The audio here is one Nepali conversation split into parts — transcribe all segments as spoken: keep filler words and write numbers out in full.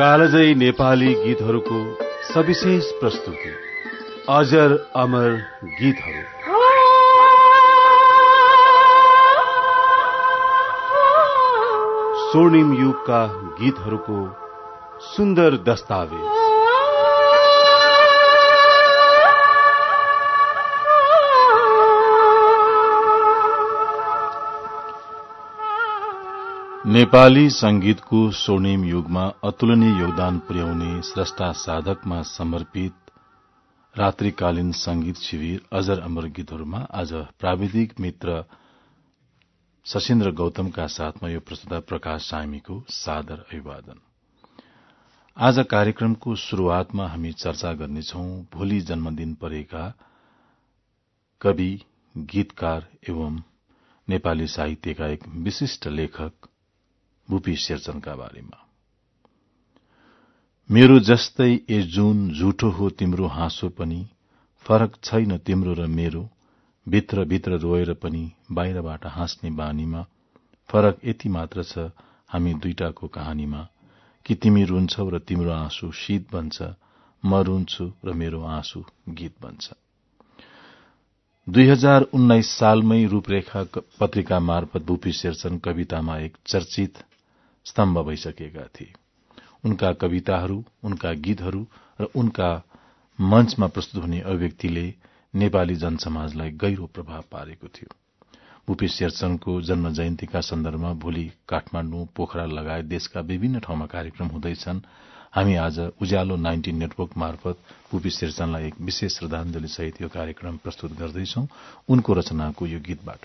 कालजै नेपाली गीतहरूको सविशेष प्रस्तुति अजर अमर गीतहरू। स्वर्णिम युगका गीतहरूको सुन्दर दस्तावेज। नेपाली संगीतको स्वर्णिम युगमा अतुलनीय योगदान पुर्याउने स्रष्टा साधकमा समर्पित रात्रिकालीन संगीत शिविर अजर अमर गीतहरूमा आज प्राविधिक मित्र सशिन्द्र गौतमका साथमा यो प्रस्तुता प्रकाश सामीको सादर अभिवादन। आज कार्यक्रमको शुरूआतमा हामी चर्चा गर्नेछौं भोलि जन्मदिन परेका कवि, गीतकार एवं नेपाली साहित्यका एक विशिष्ट लेखक भुपी शेरचनका बारेमा। मेरो जस्तै ए जुन झुठो हो तिम्रो हाँसो पनि, फरक छैन तिम्रो र मेरो, भित्र भित्र रोएर पनि बाहिरबाट हाँस्ने बानीमा, फरक यति मात्र छ हामी दुईटाको कहानीमा, कि तिमी रुन्छौ र तिम्रो आँसु शीत बन्छ, म रुन्छु र मेरो आँसु गीत बन्छ। दुई हजार उन्नाइस सालमै रूपरेखा पत्रिका मार्फत भुपी शेरचन कवितामा एक चर्चित स्तम्भ भइसकेका थिए। उनका कविताहरू, उनका गीतहरू र उनका मञ्चमा प्रस्तुत हुने अभिव्यक्तिले नेपाली जनसमाजलाई गहिरो प्रभाव पारेको थियो। भुपी शेरचनको जन्म जयन्तीका सन्दर्भमा भोलि काठमाडौँ, पोखरा लगायत देशका विभिन्न ठाउँमा कार्यक्रम हुँदैछन्। हामी आज उज्यालो नाइन्टी नेटवर्क मार्फत भुपी शेरचनलाई एक विशेष श्रद्धाञ्जली सहित यो कार्यक्रम प्रस्तुत गर्दैछौं उनको रचनाको यो गीतबाट।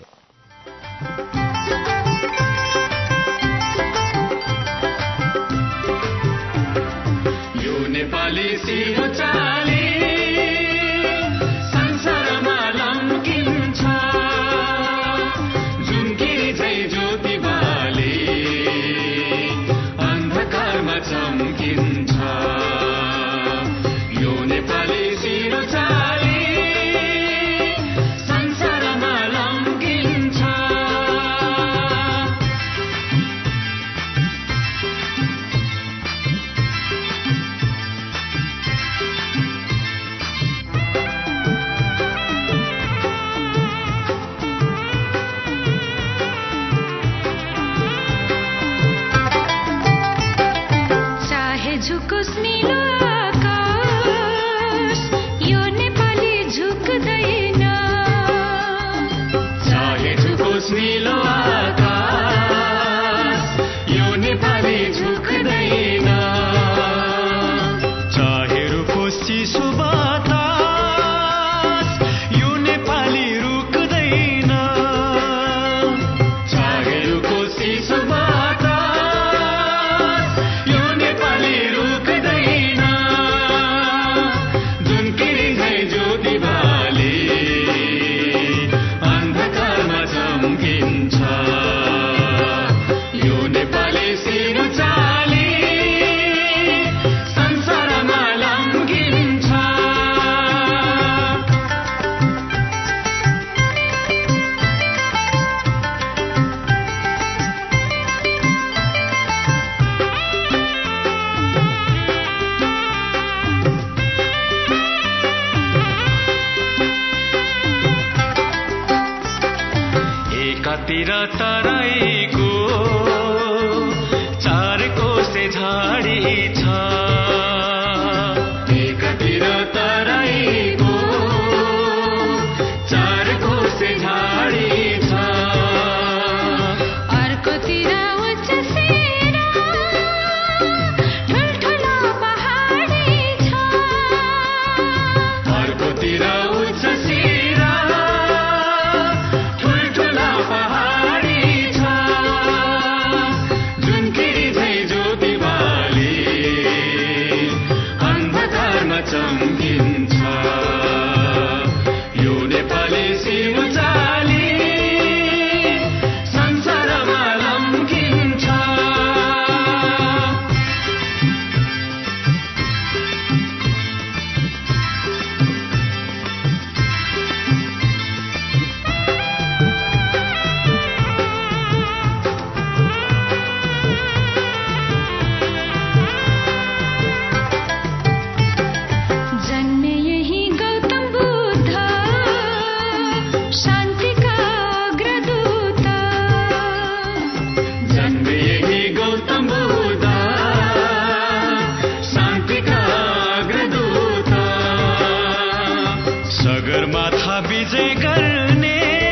विजय गर्ने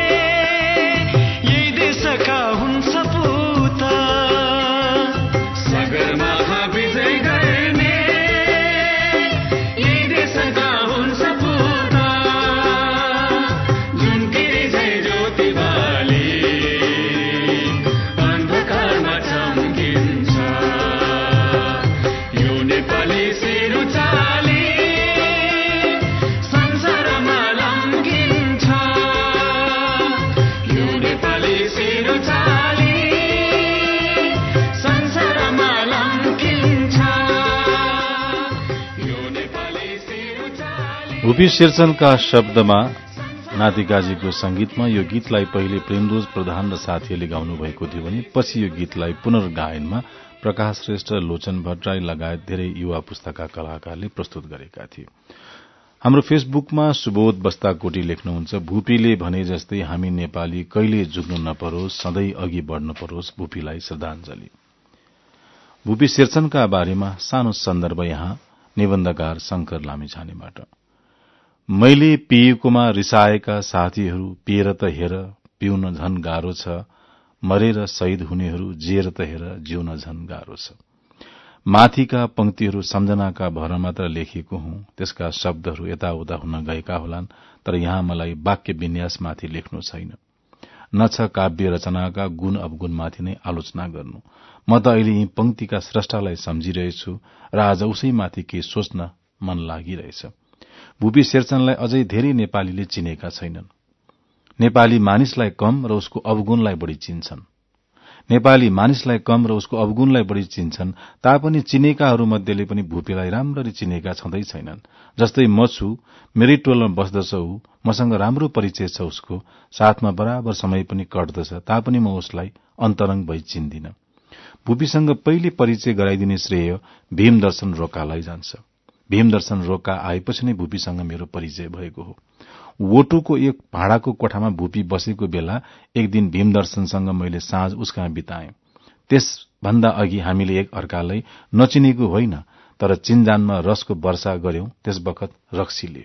यही देशका हुन् सपूत सगरमाथा विजय गर्ने यही देशका हुन् सपूत जुन जय ज्योति बाली अन्धकारमा चम्किन्छ यो नेपाली सिर उचाली संसारमा लम्किन्छ यो नेपाली सिर उचाली संसारमा लम्किन्छ यो नेपाली सिर उचाली। भुपी शेरचनका शब्दमा नातिकाजीको संगीतमा यो गीतलाई पहिले प्रेमदोज प्रधान र साथीहरूले गाउनु भएको थियो भने पछि यो गीतलाई पुनर्गायनमा प्रकाश श्रेष्ठ, लोचन भट्टराई लगायत धेरै युवा पुस्ताका कलाकारले प्रस्तुत गरेका थिए। हाम्रो फेसबुकमा सुबोध बस्ताकोटी लेख्नुहुन्छ, भुपीले भने जस्तै हामी नेपाली कहिले झुक्नु नपरोस्, सधैँ अघि बढ़न परोस्, भुपीलाई श्रद्धाञ्जली। भुपी शेरचनका बारेमा सानो सन्दर्भ यहाँ निबन्धकार शंकर लामिछानेबाट। मैले पिएकोमा रिसाएका साथीहरू पिएर त हेर पिउन झन गाह्रो छ, मरेर शहीद हुनेहरू जिएर त हेर जिउन झन गाह्रो छ। माथिका पंक्तिहरू सम्झनाका भर मात्र लेखेको हुँ, त्यसका शब्दहरू यताउता हुन गएका होलान्, तर यहाँ मलाई वाक्य विन्यासमाथि लेख्नु छैन। न छ काव्य रचनाका गुण अवगुणमाथि नै आलोचना गर्नु। म त अहिले यी पंक्तिका स्रष्टालाई सम्झिरहेछु र आज उसैमाथि के सोच्न मन लागिरहेछ। भुपी शेरचनलाई अझै धेरै नेपालीले चिनेका छैनन्। नेपाली मानिसलाई कम र उसको अवगुणलाई बढ़ी चिन्छन्। नेपाली मानिसलाई कम र उसको अवगुणलाई बढ़ी चिन्छन् तापनि चिनेकाहरू मध्येले पनि भुपीलाई राम्ररी चिनेका छँदै छैनन्। जस्तै म छु, मेरै टोलमा बस्दछ ऊ, मसँग राम्रो परिचय छ उसको, साथमा बराबर समय पनि कट्दछ, तापनि म उसलाई अन्तरंग भई चिन्दिन। भुपीसँग पहिले परिचय गराइदिने श्रेय भीमदर्शन रोकालाई जान्छ। भीमदर्शन रोका आएपछि नै भुपीसँग मेरो परिचय भएको हो। वोटुको एक भाडाको कोठामा भुपी बसेको बेला एक दिन भीमदर्शनसँग मैले साँझ उसकहाँ बिताएँ। त्यसभन्दा अघि हामीले एक अर्कालाई नचिनेको होइन, तर चिनजानमा रसको वर्षा गर्यौं त्यस बखत रक्सीले।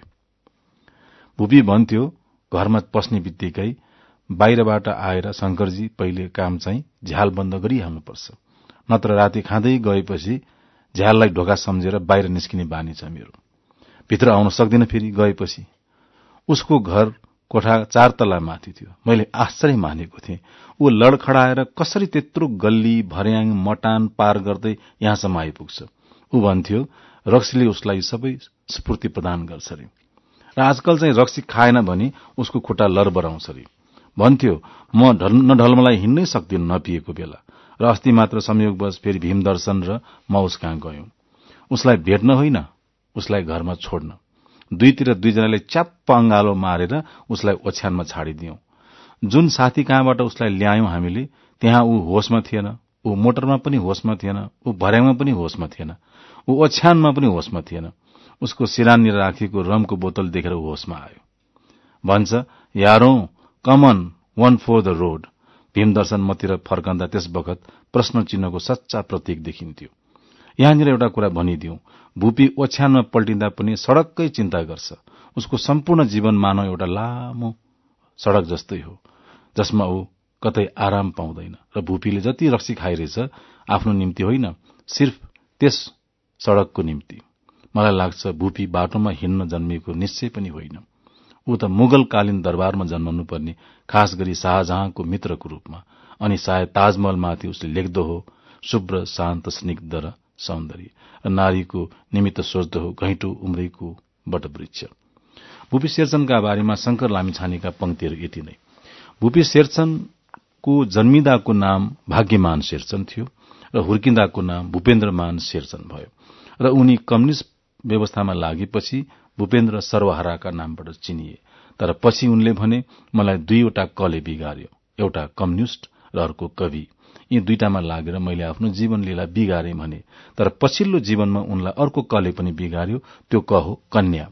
भुपी भन्थ्यो, घरमा पस्ने बित्तिकै बाहिरबाट आएर शंकरजी पहिले काम चाहिँ झ्याल बन्द गरिहाल्नुपर्छ, नत्र राति खाँदै गएपछि झ्याललाई ढोका सम्झेर बाहिर निस्किने बानी छ मेरो। भित्र आउन सक्दिन फेरि गएपछि। उसको घर कोठा चार तला माथि थियो। मैले आश्चर्य मानेको थिएँ। ऊ लडखडाएर कसरी त्यत्रो गल्ली भर्याङ मटान पार गर्दै यहाँसम्म आइपुग्छ। ऊ भन्थ्यो रक्सीले उसलाई सबै स्फूर्ति प्रदान गर्छ रे, र आजकल चाहिँ रक्सी खाएन भने उसको खुट्टा लरबराउँछ रे। भन्थ्यो म ढल नढल्मलाई हिँड्नै सक्दिन नपिएको बेला, र अस्ति मात्र संयोगवश फेरि भीमदर्शन र म उसकहाँ गयौं। उसलाई भेट्न होइन, उसलाई घरमा छोड्न। दुईतिर दुईजनाले च्याप्प अंगालो मारेर उसलाई ओछ्यानमा छाडिदियौं। जुन साथी कहाँबाट उसलाई ल्यायौं हामीले, त्यहाँ ऊ होशमा थिएन, ऊ मोटरमा पनि होशमा थिएन, ऊ भर्याङमा पनि होशमा थिएन, ऊ ओछ्यानमा पनि होशमा थिएन। उसको सिरानीर राखेको रमको बोतल देखेर ऊ होशमा आयो। भन्छ, यारौं come on one for the road. Bhimdarshan मतिर फर्कँदा त्यस बखत प्रश्न चिन्हको सच्चा प्रतीक देखिन्थ्यो। यहाँनिर एउटा कुरा भनिदिउँ, भुपी ओछ्यानमा पल्टिँदा पनि सड़ककै चिन्ता गर्छ। उसको सम्पूर्ण जीवन मानव एउटा लामो सड़क जस्तै हो, जसमा ऊ कतै आराम पाउँदैन। र भुपीले जति रक्सी खाइरहेछ आफ्नो निम्ति होइन, सिर्फ त्यस सड़कको निम्ति। मलाई लाग्छ भुपी बाटोमा हिँड्न जन्मिएको निश्चय पनि होइन। ऊ त मुगलकालीन दरबारमा जन्मनुपर्ने, खास गरी शाहजहाँको मित्रको रूपमा। अनि सायद ताजमहलमाथि उसले लेख्दो हो, शुभ्र शान्त स्निग्ध र सौन्दर्य, र नारीको निमित्त सोच्दो हो घैँटो उम्रेको वटवृक्ष। भुपी शेरचनका बारेमा शंकर लामिछानेका पंक्तिहरू यति नै। भुपी शेरचनको जन्मिदाको नाम भाग्यमान शेरचन थियो र हुर्किँदाको नाम भूपेन्द्रमान शेरचन भयो, र उनी कम्युनिस्ट व्यवस्थामा लागेपछि भूपेन्द्र सर्वहाराका नामबाट चिनिए। तर पछि उनले भने मलाई दुईवटा कले बिगार्यो, एउटा कम्युनिस्ट र अर्को कवि। यी दुईटामा लागेर मैले आफ्नो जीवन लीला बिगारे भने, तर पछिल्लो जीवनमा उनलाई अर्को कले पनि बिगार्यो, त्यो क हो कन्या।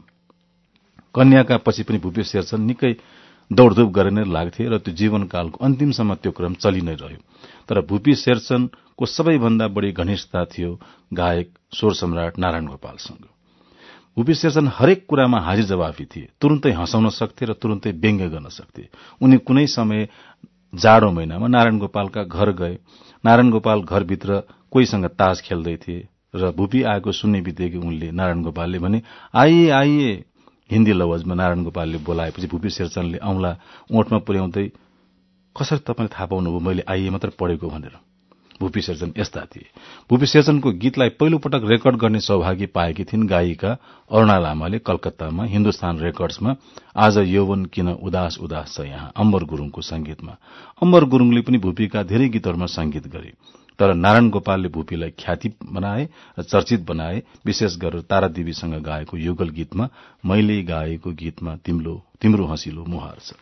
कन्याका पछि पनि भुपी शेरचन निकै दौड़धूप गरेर नै लाग्थे र त्यो जीवनकालको अन्तिमसम्म त्यो क्रम चलि नै रह्यो। तर भुपी शेरचनको सबैभन्दा बढ़ी घनिष्ठता थियो गायक स्वर सम्राट नारायण गोपालसँग। भुपी शेरचन हरेक कुरामा हाजिर जवाफी थिए। तुरुन्तै हँसाउन सक्थे र तुरुन्तै व्यङ्ग्य गर्न सक्थे। उनी कुनै समय जाडो महिनामा नारायण गोपालका घर गए। नारायण गोपाल घरभित्र कोहीसँग तास खेल्दै थिए र भुपी आएको सुन्ने बित्तिकै उनले नारायण गोपालले भने आइए आइए हिन्दी लवजमा नारायण गोपालले बोलाएपछि भुपी शेरचनले औंला ओठमा पुर्याउँदै कसरी तपाईले थाहा पाउनुभयो मैले आइए मात्र पढेको भनेर। भुपी शेरचन यस्ता थिए। भुपी शेरचनको गीतलाई पहिलो पटक रेकर्ड गर्ने सौभाग्य पाएकी थिइन् गायिका अरूणा लामाले कलकत्तामा हिन्दुस्तान रेकर्ड्समा आज यौवन किन उदास उदास छ यहाँ अम्बर गुरूङको संगीतमा। अम्बर गुरूङले पनि भुपीका धेरै गीतहरूमा संगीत गरे, तर नारायण गोपालले भुपीलाई ख्याति बनाए र चर्चित बनाए। विशेष गरेर तारादेवीसँग गाएको युगल गीतमा मैले गाएको गीतमा तिम्रो तिम्रो हँसिलो मुहार छ।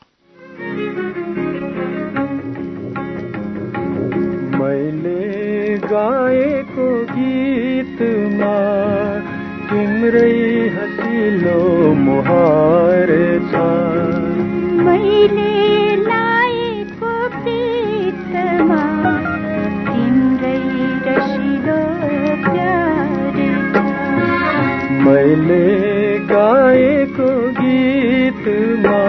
मैले गाएको गीतमा तिम्रै हँसिलो मुहार छ। मैले लाएको गीतमा तिम्रै रसिलो प्यार छ। मैले गाएको गीतमा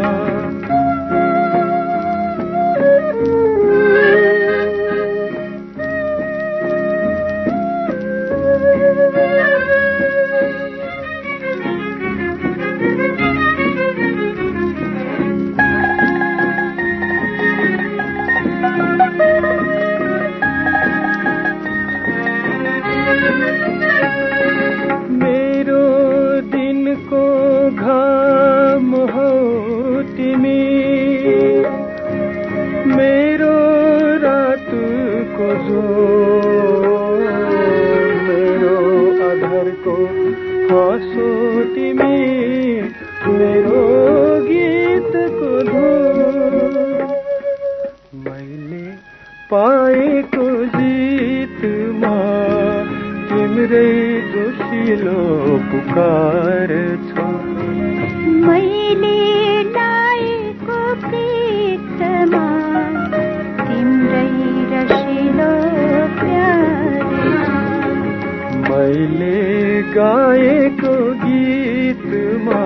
पाएको जीतमा तिम्रै जोसिलो पुकार छ। मैले लाएको गीतमा तिम्रै रसिलो प्यार छ। मैले गाएको गीतमा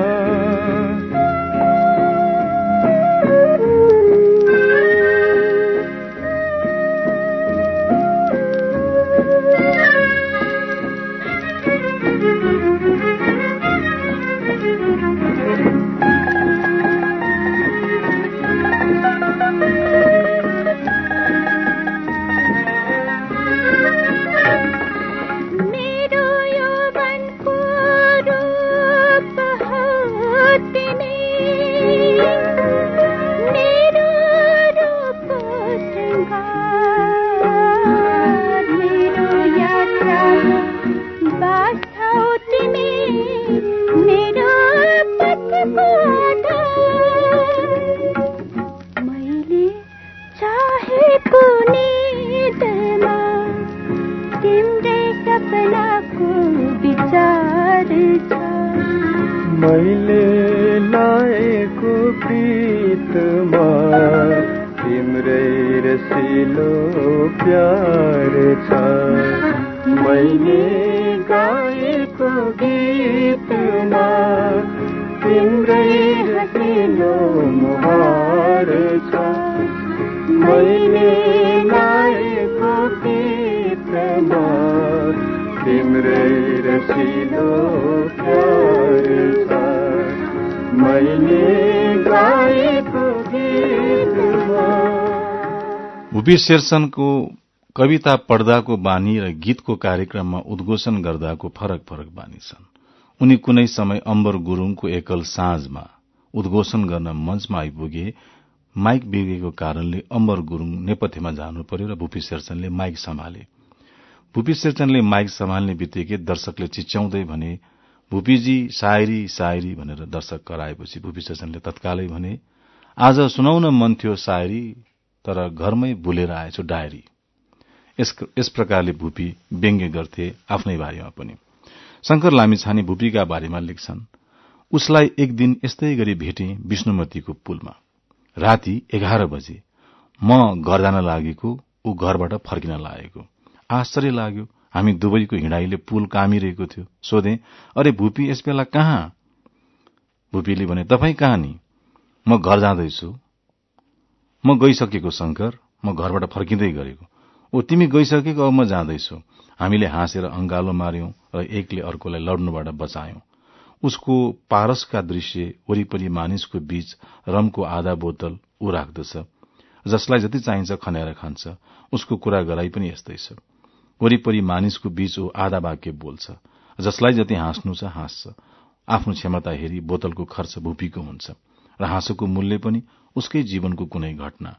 मैले लाएको प्रीतमा तिम्रै रसिलो प्यार छ। मैले गाएको गीतमा तिम्रै रसिलो मुहार छ। मैले लाएको गीतमा तिम्रै रसिलो प्यार छ। मैले गाएको गीतमा। भुपी शेरचनको कविता पढ्दाको बानी र गीतको कार्यक्रममा उद्घोषण गर्दाको फरक फरक बानी छन्। उनी कुनै समय अम्बर गुरूङको एकल साँझमा उद्घोषण गर्न मञ्चमा आइपुगे। माइक बिग्रेको कारणले अम्बर गुरूङ नेपथ्यमा जानु पर्यो र भुपी शेरचनले माइक सम्हाले। भुपी शेरचनले माइक सम्हाल्ने बित्तिकै दर्शकले चिच्याउँदै भने भुपीजी शायरी शायरी भनेर दर्शक कराएपछि भुपी शेरचनले तत्कालै भने आज सुनाउन मन थियो शायरी तर घरमै भुलेर आएछु डायरी। यस, यस प्रकारले भुपी व्यङ्ग्य गर्थे आफ्नै बारेमा पनि। शंकर लामिछाने भुपीका बारेमा लेख्छन् उसलाई एक दिन यस्तै गरी भेटे विष्णुमतीको पुलमा। राति एघार बजे म घर जान लागेको ऊ घरबाट फर्किन लागेको। आश्चर्य लाग्यो हामी दुवैको हिँडाइले पुल कामिरहेको थियो। सोधे, अरे भूपी यस बेला कहाँ? भूपीले भने, तपाईँ कहाँ नि? म घर जाँदैछु। म गइसकेको शंकर, म घरबाट फर्किँदै गरेको। ओ तिमी गइसकेको, अब म जाँदैछु। हामीले हाँसेर अंगालो मार्यौं र एकले अर्कोलाई लड्नुबाट बचायौं। उसको पारसका दृश्य, वरिपरि मानिसको बीच रमको आधा बोतल ऊ राख्दछ, जसलाई जति चाहिन्छ खन्याएर खान्छ। उसको कुरा गराई पनि यस्तै छ। वरिपरि मानिसको बीच ऊ आधा वाक्य बोल्छ, जसलाई जति हाँस्नु छ हाँस्छ। आफ्नो क्षमता हेरी बोतलको खर्च भूपीको हुन्छ र हाँसोको मूल्य पनि उसकै जीवनको कुनै घटना।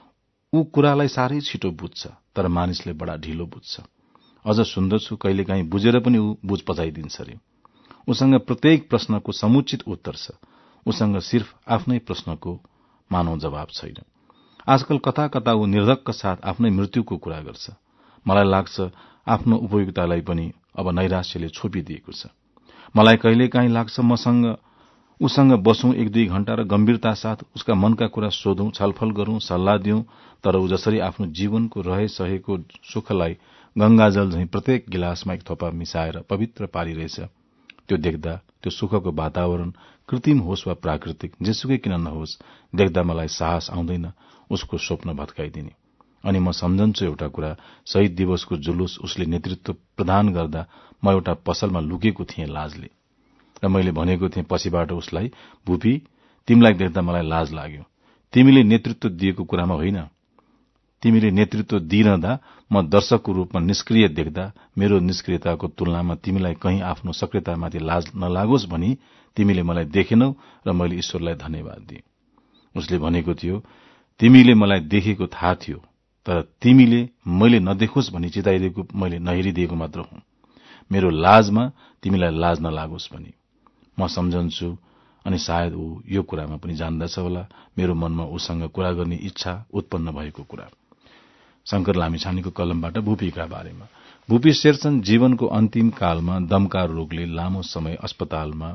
ऊ कुरालाई साह्रै छिटो बुझ्छ, तर मानिसले बडा ढिलो बुझ्छ। अझ सुन्दछु, कहिलेकाहीँ बुझेर पनि ऊ बुझ पचाइदिन्छ रे। उसँग प्रत्येक प्रश्नको समुचित उत्तर छ। उसँग सिर्फ आफ्नै प्रश्नको मानव जवाब छैन। आजकल कता कता ऊ निर्धक्क साथ आफ्नै मृत्युको कुरा गर्छ। मलाई लाग्छ आफ्नो उपयुक्ततालाई पनि अब नैराश्यले छोपिदिएको छ। मलाई कहिलेकाहीँ लाग्छ मसँग उसँग बसौं एक दुई घण्टा र गम्भीरता साथ उसका मनका कुरा सोधौं, छलफल गरौं, सल्लाह दिउँ। तर ऊ जसरी आफ्नो जीवनको रहे सहेको सुखलाई गंगाजल झैं प्रत्येक गिलासमा एक थोपा मिसाएर पवित्र पारिरहेछ, त्यो देख्दा त्यो सुखको वातावरण कृत्रिम होस् वा प्राकृतिक, जेसुकै किन नहोस्, देख्दा मलाई साहस आउँदैन उसको स्वप्न भत्काइदिने। अनि म सम्झन्छु एउटा कुरा, शहीद दिवसको जुलुस उसले नेतृत्व प्रदान गर्दा म एउटा पसलमा लुकेको थिएँ लाजले, र मैले भनेको थिएँ पछिबाट उसलाई, भूपी तिमीलाई देख्दा मलाई लाज लाग्यो। तिमीले नेतृत्व दिएको कुरामा होइन, तिमीले नेतृत्व दिइरहँदा म दर्शकको रूपमा निष्क्रिय देख्दा मेरो निष्क्रियताको तुलनामा तिमीलाई कहीं आफ्नो सक्रियतामाथि लाज नलागोस् भनी तिमीले मलाई देखेनौ र मैले ईश्वरलाई धन्यवाद दिएँ। उसले भनेको थियो, तिमीले मलाई देखेको थाहा थियो, तर तिमीले मैले नदेखोस् भनी चिताइदिएको मैले नहेरिदिएको मात्र हुँ। मेरो लाजमा तिमीलाई लाज नलागोस् भनी। म सम्झन्छु, अनि सायद ऊ यो कुरामा पनि जान्दछ होला, मेरो मनमा उसँग कुरा गर्ने इच्छा उत्पन्न भएको कुरा। शंकर लामिछानेको कलमबाट भूपीका बारेमा। भूपी शेरचन जीवनको अन्तिम कालमा दमका रोगले लामो समय अस्पतालमा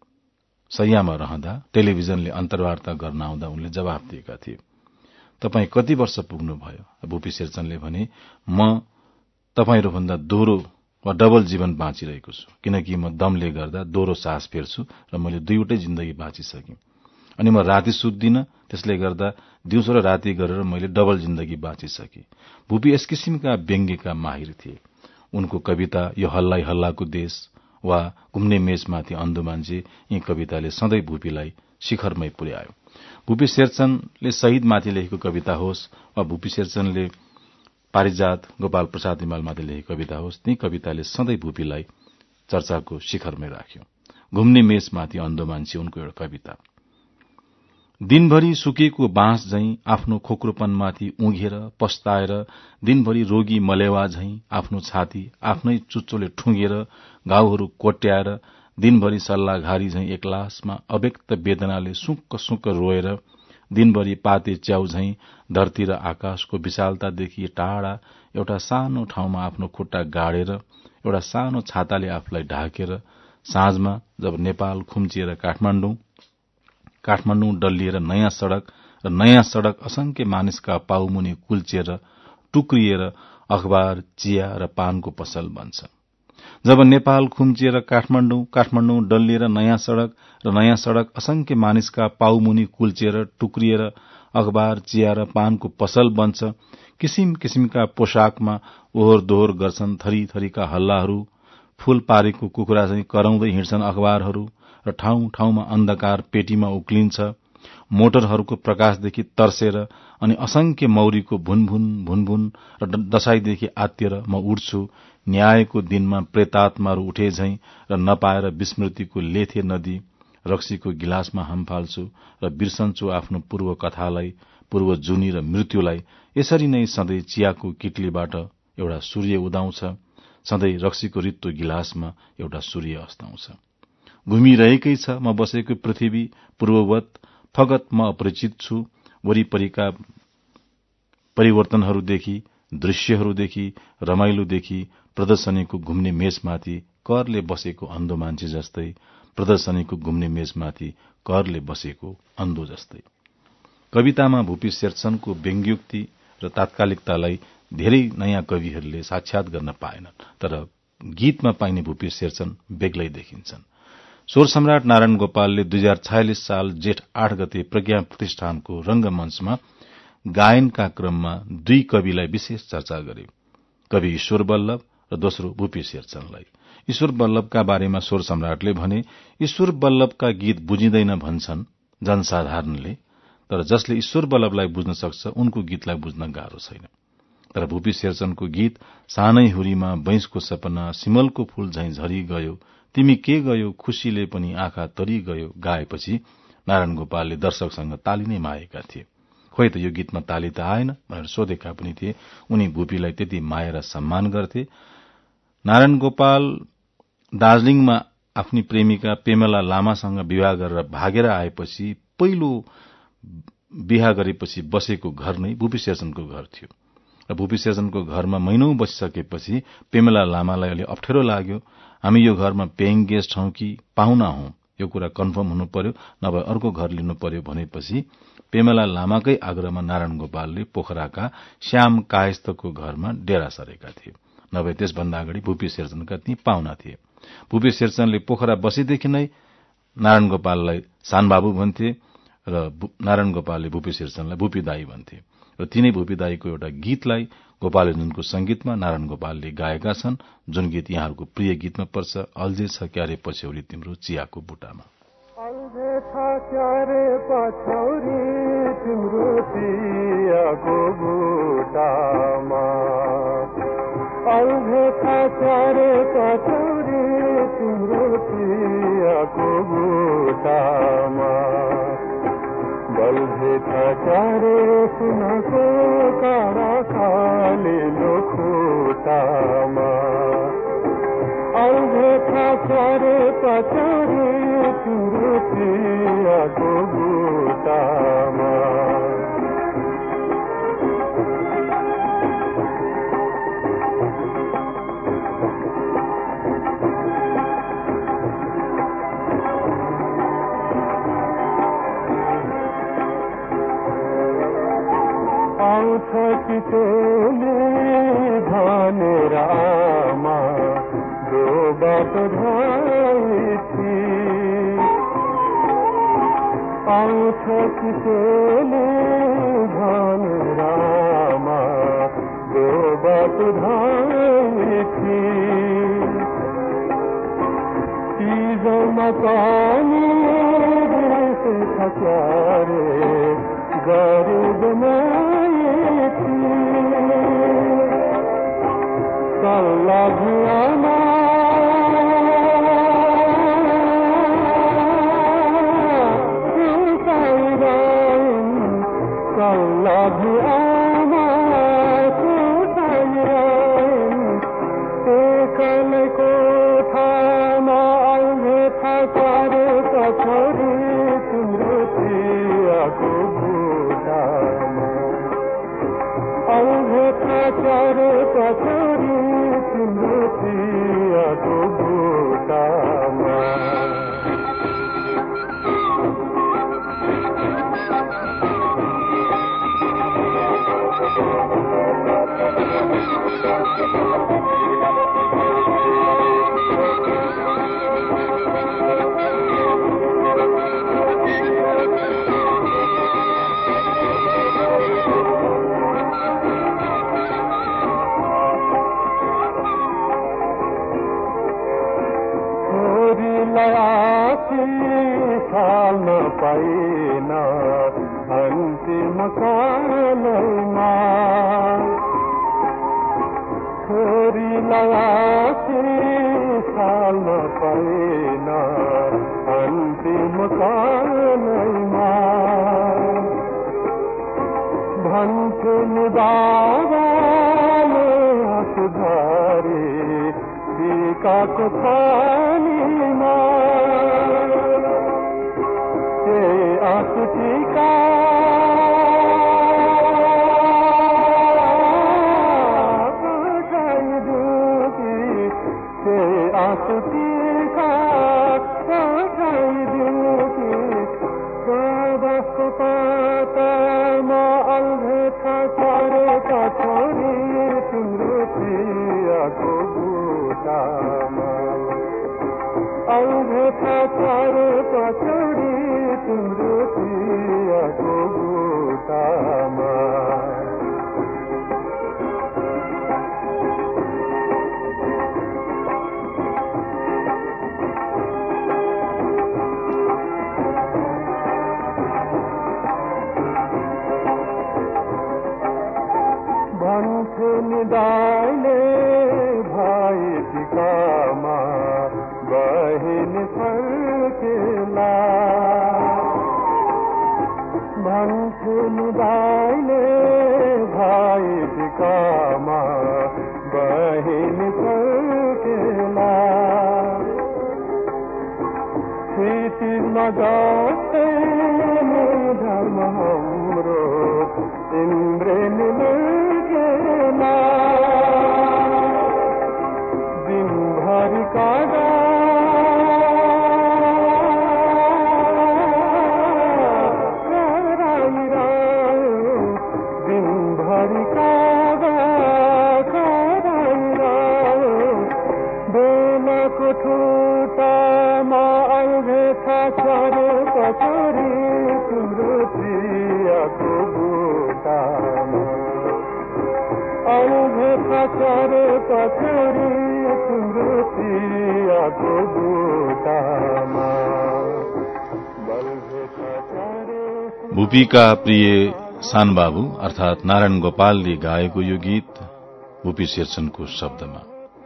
शय्यामा रहँदा टेलिभिजनले अन्तर्वार्ता गर्न आउँदा उनले जवाफ दिएका थिए, तपाई कति वर्ष पुग्नु भयो? भूपी शेरचनले भने, म तपाईहरु भन्दा दोहोरो वा डबल जीवन बाँचिरहेको छु, किनकि म दमले गर्दा दोहोरो सास फेर्छु र मैले दुईवटै जिन्दगी बाँचिसकेँ। अनि म राति सुत्दिन, त्यसले गर्दा दिउँसो र राति गरेर मैले डबल जिन्दगी बाँचिसकेँ। भूपी यस किसिमका व्यङ्ग्यका माहिर थिए। उनको कविता यो हल्लाई हल्लाको देश वा घुम्ने मेचमाथि अन्धो मान्छे, यी कविताले सधैँ भूपीलाई शिखरमै पुर्यायो। भूपी शेरचनले शहीदमाथि लेखेको कविता होस् वा भूपी शेरचनले पारिजात गोपाल प्रसाद रिमालमाथि लेखेको कविता होस्, ती कविताले सधैँ भूपीलाई चर्चाको शिखरमै राख्यो। घुम्ने मेचमाथि अन्धो मान्छे उनको एउटा कविता। दिनभरि सुकेको बाँस झैं आफ्नो खोक्रोपनमाथि उघेर पस्ताएर, दिनभरि रोगी मलेवा झैं आफ्नो छाती आफ्नै चुच्चोले ठुँगेर, घाउहरू कोट्याएर, दिनभरि सल्लाघारी झैं एक्लासमा अव्यक्त वेदनाले सुक्क सुक्क रोएर, दिनभरि पाते च्याउ झैं धरती र आकाशको विशालतादेखि टाढा एउटा सानो ठाउँमा आफ्नो खुट्टा गाडेर, एउटा सानो छाताले आफूलाई ढाकेर, साँझमा जब नेपाल खुम्चिएर काठमाडौँ काठमाडौँ डल्लिएर नयाँ सड़क र नयाँ सड़क असंख्य मानिसका पाउमुनि कुल्चिएर टुक्रिएर अखबार, चिया र पानको पसल बन्छ। जब नेपाल खुम्चिएर काठमाडौँ काठमाडौँ डल्लिएर नयाँ सड़क र नयाँ सड़क असंख्य मानिसका पाउमुनि कुल्चिएर टुक्रिएर अखबार, चिया र पानको पसल बन्छ, किसिम किसिमका पोशाकमा ओहोर दोहोर गर्छन् थरी थरीका हल्लाहरू, फूल पारेको कुखुरा चाहिँ कराउँदै हिँड्छन् अखबारहरू र ठाउँ ठाउँमा अन्धकार पेटीमा उक्लिन्छ, मोटरहरूको प्रकाशदेखि तर्सेर अनि असंख्य मौरीको भुनभुन भुनभुन र दशाईदेखि आत्तिएर म उड्छु, न्यायको दिनमा प्रेतात्माहरू उठे झैं र नपाएर विस्मृतिको लेथे नदी, रक्सीको गिलासमा हाम फाल्छु र बिर्सन्छु आफ्नो पूर्व कथालाई, पूर्व जुनी र मृत्युलाई। यसरी नै सधैँ चियाको किटलीबाट एउटा सूर्य उदाउँछ, सधैँ रक्सीको रित्तो गिलासमा एउटा सूर्य अस्ताउँछ। घुमिरहेकै छ म बसेको पृथ्वी पूर्ववत, फगत म अपरिचित छु, वरिपरिका परिवर्तनहरूदेखि, दृश्यहरूदेखि, रमाइलोदेखि, प्रदर्शनीको घुम्ने मेचमाथि करले बसेको अन्धो मान्छे जस्तै, प्रदर्शनीको घुम्ने मेचमाथि करले बसेको अन्धो जस्तै। कवितामा भूपी शेरचनको व्यङ्ग्योक्ति र तात्कालिकतालाई धेरै नयाँ कविहरूले साक्षात गर्न पाएनन्, तर गीतमा पाइने भुपी शेरचन बेग्लै देखिन्छन्। स्वर सम्राट नारायण गोपालले दुई हजार छयालिस साल जेठ आठ गते प्रज्ञा प्रतिष्ठानको रंगमञ्चमा गायनका क्रममा दुई कविलाई विशेष चर्चा गरे, कवि ईश्वर बल्लभ र दोस्रो भुपी शेरचनलाई। ईश्वर बल्लभका बारेमा स्वर सम्राटले भने, ईश्वर बल्लभका गीत बुझिँदैन भन्छन् जनसाधारणले, तर जसले ईश्वर बल्लभलाई बुझ्न सक्छ उनको गीतलाई बुझ्न गाह्रो छैन। तर भुपी शेरचनको गीत सानै हुरीमा बैंसको सपना, सिमलको फूल झैं झरी गयो, तिमी के गयो, खुशीले पनि आँखा तरी गयो गाएपछि नारायण गोपालले दर्शकसँग ताली नै मागेका थिए। खोइ त यो गीतमा ताली त आएन भनेर सोधेका पनि थिए। उनी भुपीलाई त्यति माया र सम्मान गर्थे। नारायण गोपाल दार्जीलिङमा आफ्नी प्रेमिका पेमला लामासँग विवाह गरेर भागेर आएपछि पहिलो बिहा गरेपछि बसेको घर नै भुपी शेरचनको घर थियो र भुपी शेरचनको घरमा महिनौं बसिसकेपछि पेमला लामालाई अलि अप्ठ्यारो लाग्यो। हामी यो घरमा पेइङ गेस्ट हौं कि पाहुना हौं, यो कुरा कन्फर्म हुनु पर्यो, नभए अर्को घर लिनु पर्यो भनेपछि पेमला लामाकै आग्रहमा नारायण गोपालले पोखराका श्याम कायस्थको घरमा डेरा सरेका थिए। नभए त्यसभन्दा अगाडि भुपी शेरचनका ती पाहुना थिए। भुपी शेरचनले पोखरा बसेदेखि नै नारायण गोपाललाई सानबाबु भन्थे र नारायण गोपालले भुपी शेरचनलाई भुपी दाई भन्थे र तिनै भुपी दाईको एउटा गीतलाई गोपालजनको संगीतमा नारायण गोपालले गाएका छन्, जुन गीत यहाँहरूको प्रिय गीतमा पर्छ, अल्झे छ क्यारे पछ्यौरी तिम्रो चियाको बुटामा। अल्झे छ क्यारे पछ्यौरी तिम्रो चियाको बुटामा, अल्झे छ क्यारे पछ्यौरी तिम्रो चियाको बुटामा, बल्झे छ क्यारे सुनको काँडा कालिलो खुट्टामा, अल्झे छ क्यारे पछ्यौरी तिम्रो चियाको बुटामा। आउँछ कि तोले भनेरामा दो बाटो धाइथी, आउँछ कि तोले भनेरामा दो बाटो धाइथी, चिजमा पानी से थक्यारे गरे बनाए थी, कल्ला भुआमा कल्ला भुआमा एकलै कोठामा अल्झे छ क्यारे पछ्यौरी तिम्रो चियाको बुटामा, अल्झे छ क्यारे पछ्यौरी तिम्रो चियाको बुटामा। साल्न पाइन अन्तिम कालैमा, छोरीलाई साल्न पाइन अन्तिम कालैमा, भन्थे नि बाबाले आँसुधारे टीकाको पानीमा, आँसु टीका पठाइदियो कि, ते आँसु टीका पठाइदियो कि, बाबाको पातामा अल्झे छ क्यारे पछ्यौरी अलगथा चार पछाडि तिम्रो चियाको बुटामा भन्थे निदाइले भाइ टिकामा बहिनी फर्केला भन्थे निदाइले भाइ टिकामा बहिनी फर्केला क्षितिजमा जस्तै धर्म हाम्रो इन्द्रेणी लैकेला दिनभरि कागा कराइरह्यो दिनभरि कागा कराइरह्यो बेलाको ठुटामा अलगथा चार पछाडि तिम्रो चियाको बुटामा अलगथा चार पछाडि तिम्रो चियाको बुटामा बलगथा चार भूपीका प्रिय सानबाबु अर्थात नारायण गोपालले गाएको यो गीत भूपी शेरचनको शब्दमा।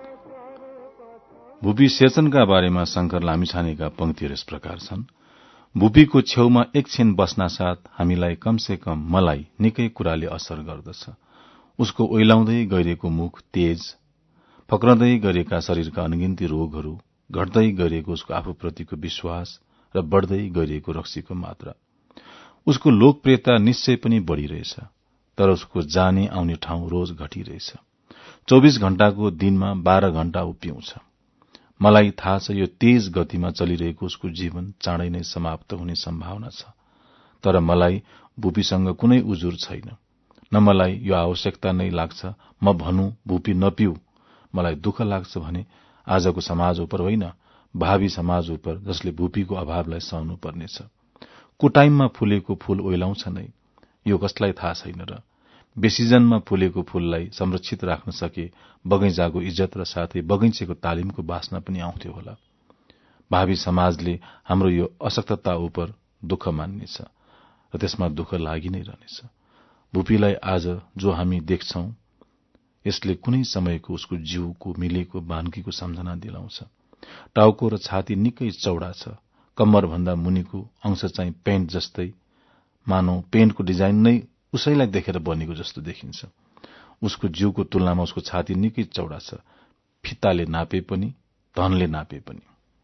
भूपी शेरचनका बारेमा शंकर लामिछानेका पंक्तिहरू यस प्रकार छन्। भूपीको छेउमा एकछिन बस्नासाथ हामीलाई कमसे कम मलाई निकै कुराले असर गर्दछ। उसको ओइलाउँदै गइरहेको मुख तेज, फक्रँदै गरेका शरीरका अनगिन्ती रोगहरू, घट्दै गइरहेको उसको आफूप्रतिको विश्वास र बढ़दै गइरहेको रक्सीको मात्रा। उसको लोकप्रियता निश्चय पनि बढ़िरहेछ, तर उसको जाने आउने ठाउँ रोज घटिरहेछ। चौबीस घण्टाको दिनमा बाह्र घण्टा ऊ पिउँछ। मलाई थाहा छ यो तेज गतिमा चलिरहेको उसको जीवन चाँडै नै समाप्त हुने सम्भावना छ, तर मलाई भूपीसँग कुनै उजुर छैन। न मलाई यो आवश्यकता नै लाग्छ म भनौं भूपी नपिउ। मलाई दुःख लाग्छ भने आजको समाज उपर होइन, भावी समाज उपर जसले भूपीको अभावलाई सहनु पर्नेछ। कुटाइममा फुलेको फूल ओइलाउँछ नै, यो कसलाई थाहा छैन र? बेसिजनमा फुलेको फूललाई संरक्षित राख्न सके बगैँचाको इज्जत र साथै बगैँचेको तालिमको बासना पनि आउँथ्यो होला। भावी समाजले हाम्रो यो अशक्तता उपर दुःख मान्नेछ र त्यसमा दुःख लागि नै रहनेछ। भूपीलाई आज जो हामी देख्छौं यसले कुनै समयको उसको जीवको मिलेको बानकीको सम्झना दिलाउँछ। टाउको र छाती निकै चौडा छ, कम्मर भन्दा मुनिको अंश चाहिँ पेन्ट जस्तै, मानौ पेन्टको डिजाइन नै उसैलाई देखेर बनेको जस्तो देखिन्छ। उसको जिउको तुलनामा उसको छाती निकै चौडा छ, फित्ताले नापे पनि धनले नापे पनि,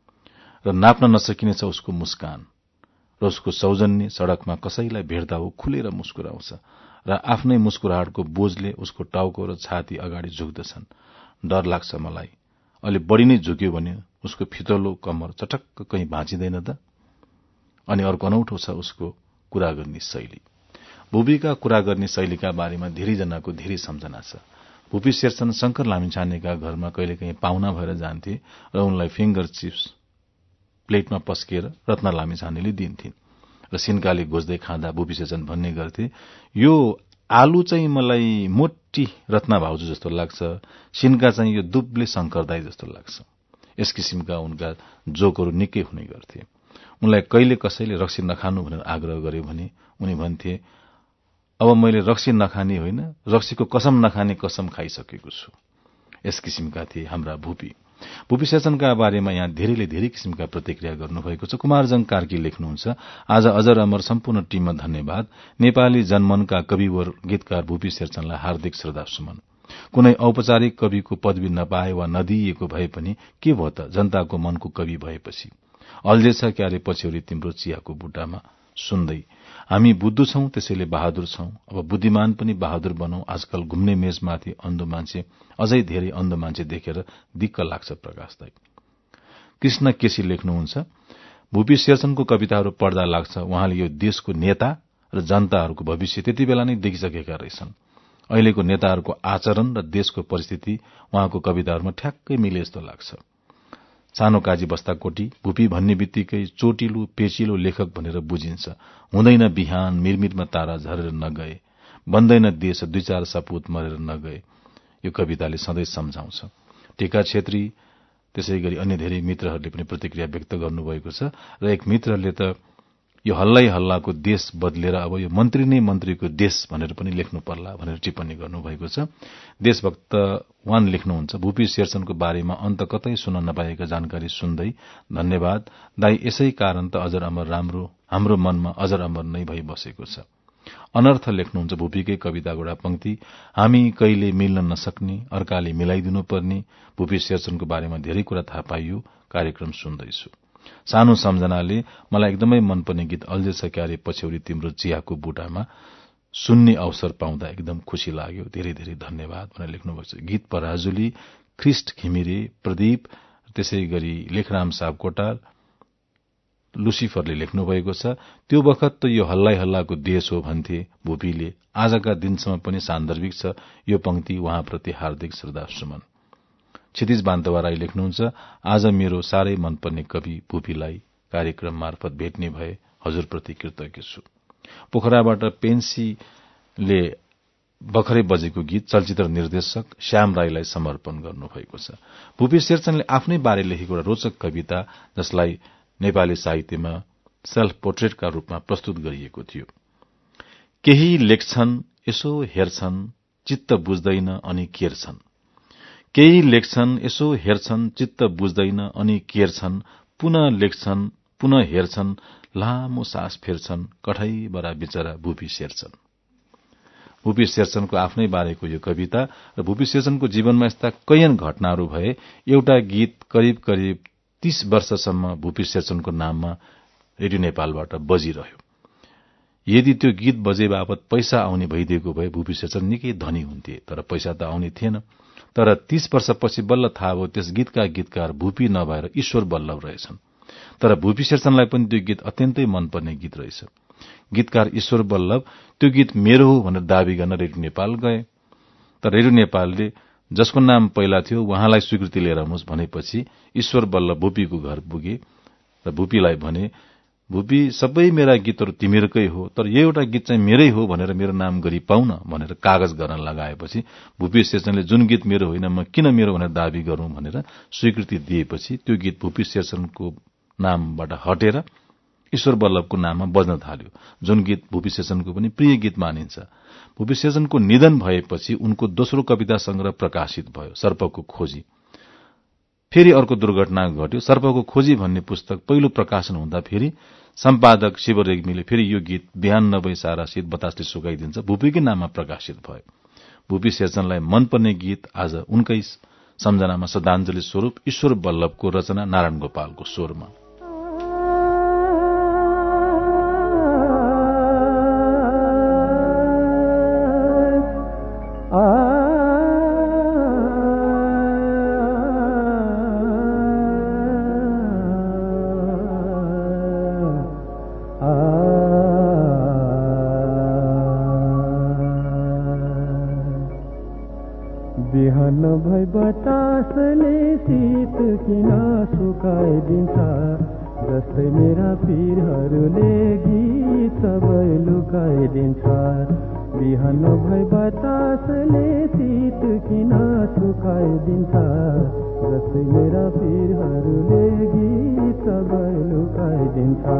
र नाप्न नसकिने छ उसको मुस्कान र उसको सौजन्य। सड़कमा कसैलाई भेट्दा ऊ खुलेर मुस्कुराउँछ र आफ्नै मुस्कुराहटको बोझले उसको टाउको र छाती अगाडि झुक्दछन्। डर लाग्छ मलाई, अलि बढ़ी नै झुक्यो भने उसको फितलो कम्मर चटक्क कहीं भाँचिँदैन त? अनि अर्को अनौठो छ उसको कुरा गर्ने शैली। भूपीका कुरा गर्ने शैलीका बारेमा धेरैजनाको धेरै सम्झना छ। भूपी शेरचन शंकर लामिछानेका घरमा कहिलेकाहीँ पाहुना भएर जान्थे र उनलाई फिंगर चिप्स प्लेटमा पस्किएर रत्न लामिछानेले दिन्थिन् र सिन्काले गोज्दै खाँदा भूपी शेरचन भन्ने गर्थे, यो आलु चाहिँ मलाई मोटी रत्ना भाउजू जस्तो लाग्छ, सिन्का चाहिँ यो दुब्ले शंकर दाई जस्तो लाग्छ। यस किसिमका उनका जोकहरू निकै हुने गर्थे। उनलाई कहिले कसैले रक्सी नखानु भनेर आग्रह गर्यो भने उनी भन्थे, अब मैले रक्सी नखाने होइन, रक्सीको कसम नखाने कसम खाइसकेको छु। यस किसिमका थिए हाम्रा भूपी। भूपी शेरचनका बारेमा यहाँ धेरैले धेरै किसिमका प्रतिक्रिया गर्नुभएको छ। कुमारजङ कार्की लेख्नुहुन्छ, आज अजर अमर सम्पूर्ण टीममा धन्यवाद। नेपाली जनमनका कविवर गीतकार भूपी शेरचनलाई हार्दिक श्रद्धासुमन। कुनै औपचारिक कविको पदवी नपाए वा नदिइएको भए पनि के भयो त जनताको मनको कवि भएपछि। अल्झेछ क्यारे पछ्यौरी तिम्रो चियाको बुटामा सुन्दै हामी बुद्धु छौं त्यसैले बहादुर छौं। अब बुद्धिमान पनि बहादुर बनौं। आजकल घुम्ने मेजमाथि अन्धो मान्छे, अझै धेरै अन्धो मान्छे देखेर दिक्क लाग्छ। प्रकाश दाई। कृष्ण केसी लेख्नुहुन्छ, भूपी शेरचनको कविताहरू पढ्दा लाग्छ उहाँले यो देशको नेता र जनताहरूको भविष्य त्यति बेला नै देखिसकेका रहेछन्। अहिलेको नेताहरूको आचरण र देशको परिस्थिति उहाँको कविताहरूमा ठ्याक्कै मिले जस्तो लाग्छ। सानो काजी बस्ताकोटी भूपी भन्ने बित्तिकै चोटिलो पेचिलो लेखक भनेर बुझिन्छ। हुँदैन बिहान मिरमिरमा तारा झरेर नगए, बन्दैन देश दुई चार सपूत मरेर नगए। यो कविताले सधैँ सम्झाउँछ। टेका छेत्री त्यसै गरी अन्य धेरै मित्रहरूले पनि प्रतिक्रिया व्यक्त गर्नुभएको छ र एक मित्रले त यो हल्लै हल्लाको देश बदलेर अब यो मन्त्री नै मन्त्रीको देश भनेर पनि लेख्नु पर्ला भनेर टिप्पणी गर्नुभएको छ। देशभक्त वान लेख्नुहुन्छ, भूपी शेरचनको बारेमा अन्त कतै सुन्न नपाएका जानकारी सुन्दै धन्यवाद दाई, यसै कारण त अजर अमर राम्रो हाम्रो मनमा अजर अमर नै भई बसेको छ। अनर्थ लेख्नुहुन्छ भूपीकै कविताको एउटा पंक्ति, हामी कहिले मिल्न नसक्ने अर्काले मिलाइदिनु पर्ने। भूपी शेरचनको बारेमा धेरै कुरा थाहा पाइयो, कार्यक्रम सुन्दैछु। सानो सम्झनाले मलाई एकदमै मनपर्ने गीत अल्झेछ क्यारे पछ्यौरी तिम्रो चियाको बुटामा सुन्ने अवसर पाउँदा एकदम खुशी लाग्यो, धेरै धेरै धन्यवाद भनेर लेख्नुभएको छ। गीत पराजुली, ख्रिस्ट घिमिरे, प्रदीप, त्यसै गरी लेखराम सापकोटा, लुसिफरले लेख्नुभएको छ। त्यो बखत त यो हल्लाई हल्लाको देश हो भन्थे भूपीले, आजका दिनसम्म पनि सान्दर्भिक छ यो पंक्ति, उहाँप्रति हार्दिक श्रद्धा सुमन। क्षितिज बान्तवा राई लेख्नुहुन्छ, आज मेरो साह्रै मनपर्ने कवि भूपीलाई कार्यक्रम मार्फत भेट्ने भए हजुरप्रति कृतज्ञ छु। पोखराबाट पेन्सीले भर्खरै बजेको गीत चलचित्र निर्देशक श्याम राईलाई समर्पण गर्नुभएको छ। भूपी शेरचनले आफ्नै बारे लेखेको एउटा रोचक कविता जसलाई नेपाली साहित्यमा सेल्फ पोर्ट्रेटका रूपमा प्रस्तुत गरिएको थियो। केही लेख्छन् यसो हेर्छन् चित्त बुझ्दैन अनि केर्छन्, केही लेख्छन् यसो हेर्छन् चित्त बुझ्दैन अनि केर्छन्, पुनः लेख्छन् पुनः हेर्छन् लामो सास फेर्छन्, कठै बरा बिचरा भूपी शेरचन। भूपी शेरचनको आफ्नै बारेको यो कविता र भूपी शेरचनको जीवनमा यस्ता कैयन घटनाहरू भए। एउटा गीत करिब करिब तीस वर्षसम्म भूपी शेरचनको नाममा रेडियो नेपालबाट बजिरह्यो। यदि त्यो गीत बजे बापत पैसा आउने भइदिएको भए भूपी शेरचन निकै धनी हुन्थे, तर पैसा त आउने थिएन। तर तीस वर्षपछि बल्ल थाहा भयो त्यस गीतका गीतकार भूपी नभएर ईश्वर बल्लभ रहेछन्। तर भूपी शेरचनलाई पनि त्यो गीत अत्यन्तै मनपर्ने गीत रहेछ। गीतकार ईश्वर बल्लभ त्यो गीत मेरो हो भनेर दावी गर्न रेडियो नेपाल गए, तर रेडियो नेपालले जसको नाम पहिला थियो उहाँलाई स्वीकृति लिएर आउनुहोस् भनेपछि ईश्वर बल्लभ भूपीको घर पुगे र भूपीलाई भने, भूपी सबै मेरा गीतहरू तिमीहरूकै हो, तर यो एउटा गीत चाहिँ मेरै हो भनेर मेरो नाम गरी पाउन भनेर कागज गर्न लगाएपछि भूपी शेरचनले जुन गीत मेरो होइन म किन मेरो भनेर दावी गरौं भनेर स्वीकृति दिएपछि त्यो गीत भूपी शेरचनको नामबाट हटेर ईश्वर बल्लभको नाममा बज्न थाल्यो, जुन गीत भूपी शेरचनको पनि प्रिय गीत मानिन्छ। भूपी शेरचनको निधन भएपछि उनको दोस्रो कविता संग्रह प्रकाशित भयो, सर्पको खोजी। फेरि अर्को दुर्घटना घट्यो। सर्पको खोजी भन्ने पुस्तक पहिलो प्रकाशन हुँदा फेरि सम्पादक शिव रेग्मीले फेरि यो गीत बिहान नभई सारा शीत बतासले सुकाइदिन्छ भूपीकै नाममा प्रकाशित भयो। भूपी शेरचनलाई मनपर्ने गीत आज उनकै सम्झनामा श्रद्धाञ्जली स्वरूप ईश्वर बल्लभको रचना नारायण गोपालको स्वरमा। बिहान भई बतासले शीत किन सुकाइदिन्छ, जस्तै मेरा पीरहरूले गीत सबै लुकाइदिन्छ। बिहान भई बतासले शीत किन सुकाइदिन्छ, जस्तै मेरा पीरहरूले गीत सबै लुकाइदिन्छ।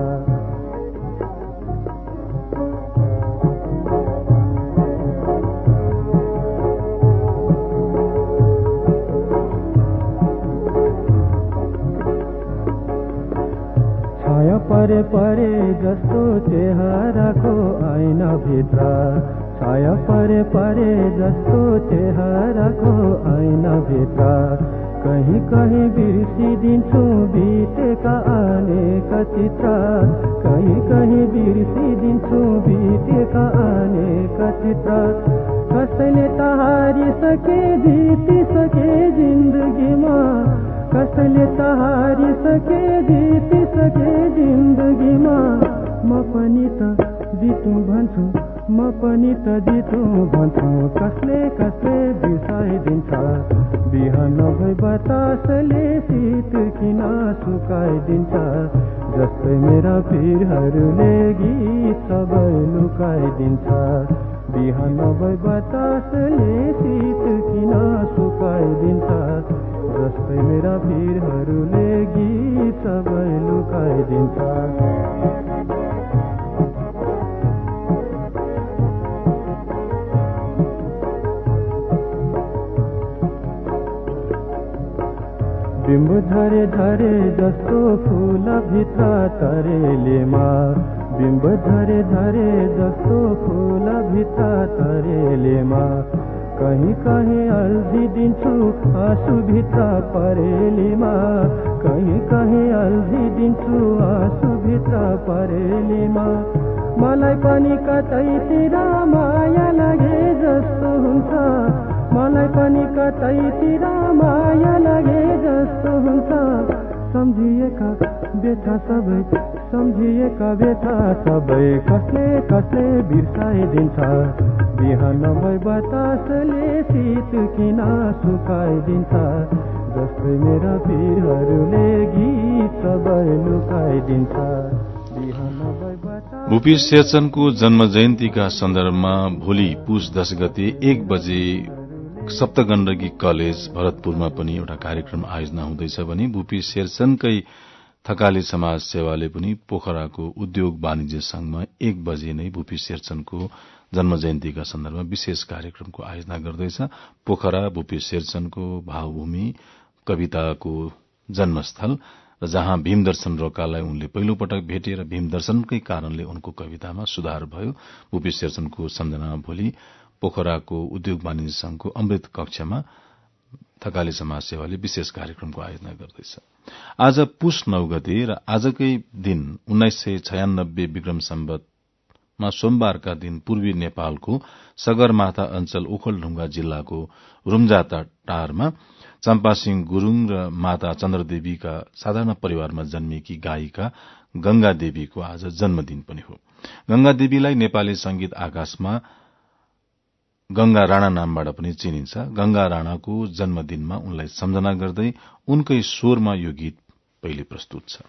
परे परे जस्तो चेहराको ऐना भित्र, छाया परे परे जस्तो चेहराको ऐना भित्र, कहीं कहीं बिर्सिदिन्छु बितेका अनेक चित्र, कहीं कहीं बिर्सिदिन्छु बितेका अनेक चित्र। कसैले त हारिसके जितिसके जिन्दगीमा, कसैले त हारिसके जितिसके जिन्दगीमा, म पनि त जितौँ भन्छु म पनि त जितु भन्छु कसले कसले बिर्साइदिन्छ बिहान भई बतासले शीत किन सुकाइदिन्छ जस्तै मेरा पीरहरूले गीत सबै लुकाइदिन्छ बिहान भई बतासले शीत किन सुकाइदिन्छ जस्तै मेरा पीरहरूले गीत सबै लुकाइदिन्छ बिम्ब झरे झरे जस्तो फूल भित्र तरेलेमा बिम्ब झरे झरे जस्तो फूल भित्र तरेलेमा कहीं कहीं अल्झिदिन्छु आँसु भित्र परेलीमा कहीं कहीं अल्झिदिन्छु आँसु भित्र परेलीमा मलाई पनि कतैतिर माया लागे जस्तो हुन्छ मलाई पनि कतैतिर माया लागे जस्तो हुन्छ सम्झिएका व्यथा सबै सम्झिएका व्यथा सबै कसले कसले बिर्साइदिन्छ बिहान भई बतासले शीत किन सुकाइदिन्छ जस्तै मेरा पीरहरूले गीत सबै लुकाइदिन्छ भूपी शेरचनको जन्म जयन्तीका सन्दर्भमा भोलि पुष दश गते एक बजे सप्तगण्डकी कलेज भरतपुरमा पनि एउटा कार्यक्रम आयोजना हुँदैछ भने भूपी शेरचनकै थकाली समाज सेवाले पनि पोखराको उद्योग वाणिज्य संघमा एक बजे नै भूपी शेरचनको जन्म जयन्तीका सन्दर्भमा विशेष कार्यक्रमको आयोजना गर्दैछ पोखरा भूपी शेरचनको भावभूमि कविताको जन्मस्थल र जहाँ भीमदर्शन रोकालाई उनले पहिलो पटक भेटे र भीमदर्शनकै कारणले उनको कवितामा सुधार भयो भूपी शेरचनको सम्झनामा भोलि पोखराको उद्योग वाणिज्य संघको अमृत कक्षमा थकाली समाज सेवाले विशेष कार्यक्रमको आयोजना गर्दैछ आज पुष नौ गते र आजकै दिन उन्नाइस सय छयानब्बे विक्रम सम्वतमा सोमबारका दिन पूर्वी नेपालको सगरमाथा अंचल ओखलढुंगा जिल्लाको रूम्जाटारमा चम्पासिंह गुरूङ र माता चन्द्रदेवीका साधारण परिवारमा जन्मिएकी गायिका गंगा देवीको आज जन्मदिन पनि हो गंगा देवीलाई नेपाली संगीत आकाशमा गंगा राणा नामबाट पनि चिनिन्छ गंगा राणाको जन्मदिनमा उनलाई सम्झना गर्दै उनकै स्वरमा यो गीत पहिले प्रस्तुत छ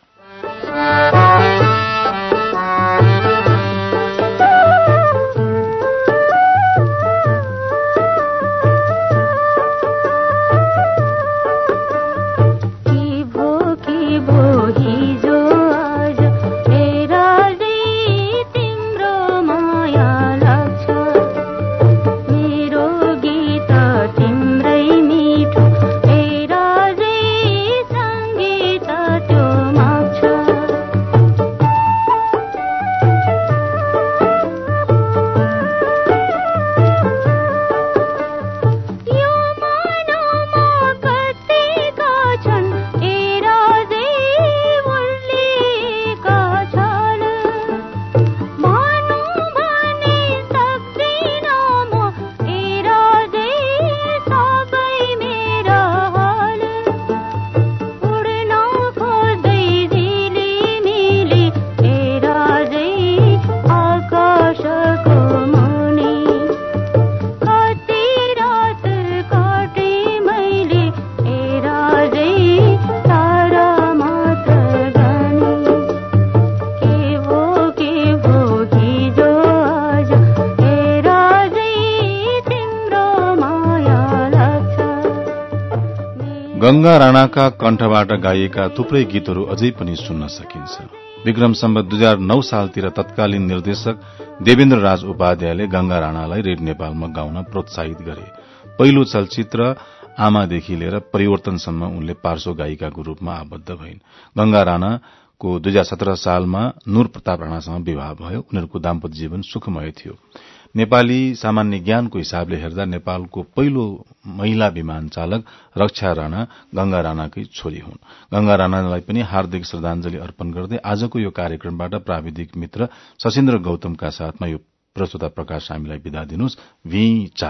गंगा राणाका कण्ठबाट गाइएका थुप्रै गीतहरू अझै पनि सुन्न सकिन्छ विक्रम सम्वत दुई हजार नौ सालतिर तत्कालीन निर्देशक देवेन्द्र राज उपाध्यायले गंगा राणालाई रेड नेपालमा गाउन प्रोत्साहित गरे पहिलो चलचित्र आमादेखि लिएर परिवर्तनसम्म उनले पार्श्व गायिकाको रूपमा आबद्ध भइन् गंगा राणाको दुई हजार सत्र सालमा नूर प्रताप राणासँग विवाह भयो उनीहरूको दाम्पत्य जीवन सुखमय थियो नेपाली सामान्य ज्ञानको हिसाबले हेर्दा नेपालको पहिलो महिला विमान चालक रक्षा राणा गंगा राणाकै छोरी हुन् गंगा राणालाई पनि हार्दिक श्रद्धांजलि अर्पण गर्दै आजको यो कार्यक्रमबाट प्राविधिक मित्र सशिन्द्र गौतमका साथमा यो प्रस्तुता प्रकाश हामीलाई बिदा दिनुस् भिचा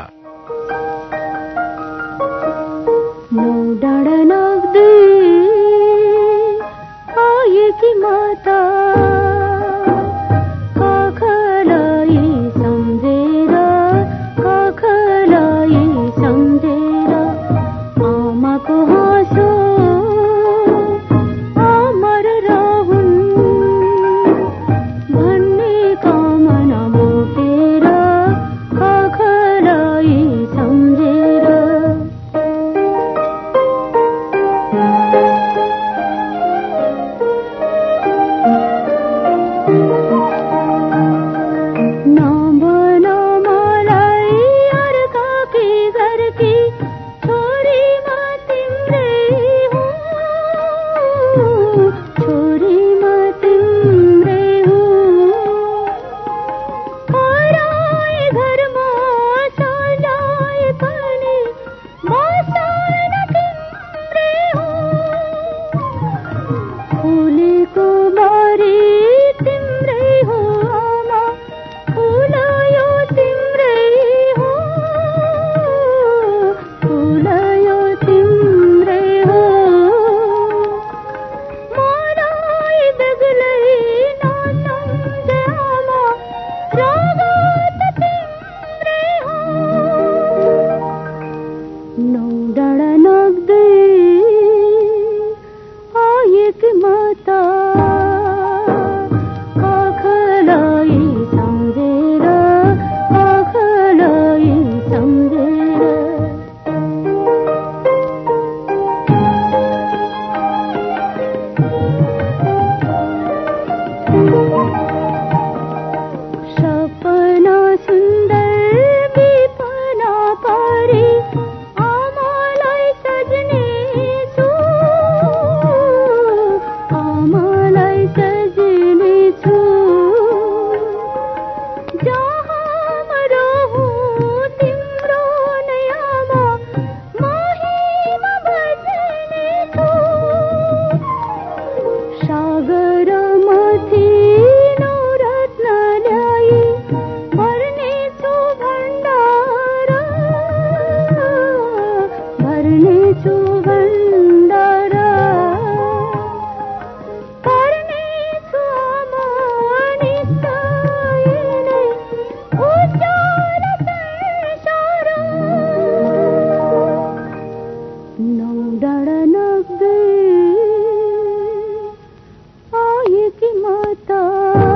माता आँखालाई सम्झे म त